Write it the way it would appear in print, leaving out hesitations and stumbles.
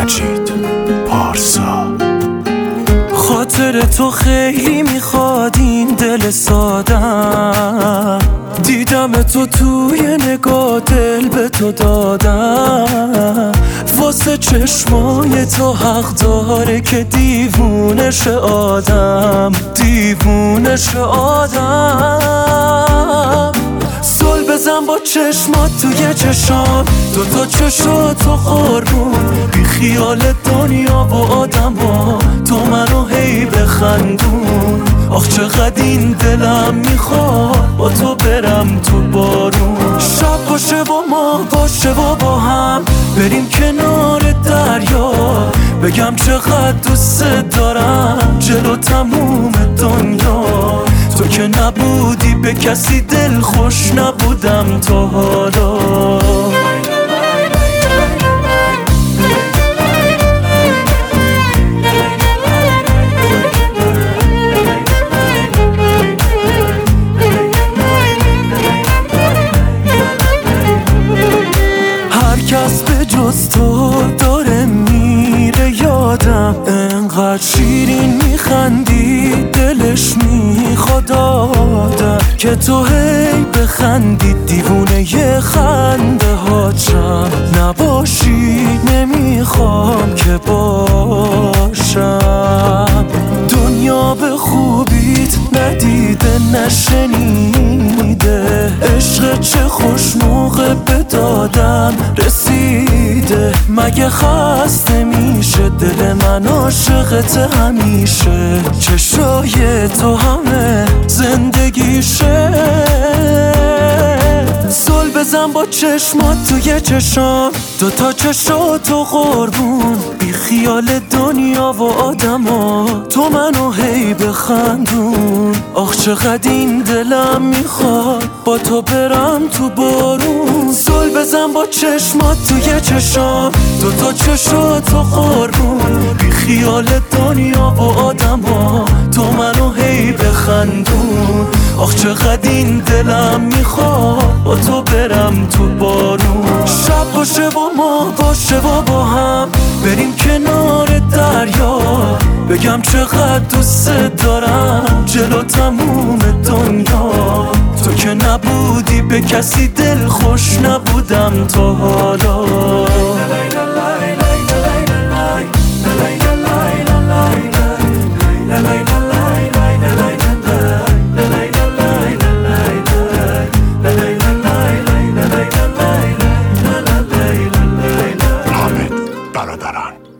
مجید پارسا. خاطر تو خیلی میخواد این دل سادم، دیدم تو توی نگاه دل به تو دادم. واسه چشمای تو حق داره که دیوونش آدم، دیوونش آدم. زل بزن با چشمات توی چشام، دوتا چشاتو قربون، بی خیال دنیا و آدم ها، تو منو هی بخندون. آخ چقدر این دلم میخواد با تو برم تو بارون. شب باشه و ما باشه و با هم بریم کنار دریا، بگم چقدر دوست دارم جلو تموم دنیا. تو که نبودی به کسی دل خوش نبودم تا حالا. هر کس به جز تو داره میره یادم، انقدر شیرین میخندی دلش میخواد آدم، که تو هی بخندی دیوونه ی خنده هاچم. نباشی نمیخوام که باشم، دنیا به خوبیت ندیده نشنیده، عشق چه خوش موقع به دادم رسیده. مگه خسته میشه دل من عاشقت همیشه، چشای تو همه زندگیشه. زل بزن با چشمات توی چشام، دوتا چشاتو قربون، بی خیال دنیا و آدم ها، تو منو هی بخندون. آخ چقدر این دلم میخواد با تو برم تو بارون. زل بزن با چشمات توی چشام، دوتا چشاتو قربون، بی خیال دنیا و آدم ها، تو منو هی بخندون. آخ چقدر این دلم میخواد با تو برم تو بارون. شب باشه و ما باشه و با هم بریم کنار دریا، بگم چقدر دوست دارم جلو تموم دنیا. تو که نبودی به کسی دل خوش نبودم تا حالا. حامد برادران.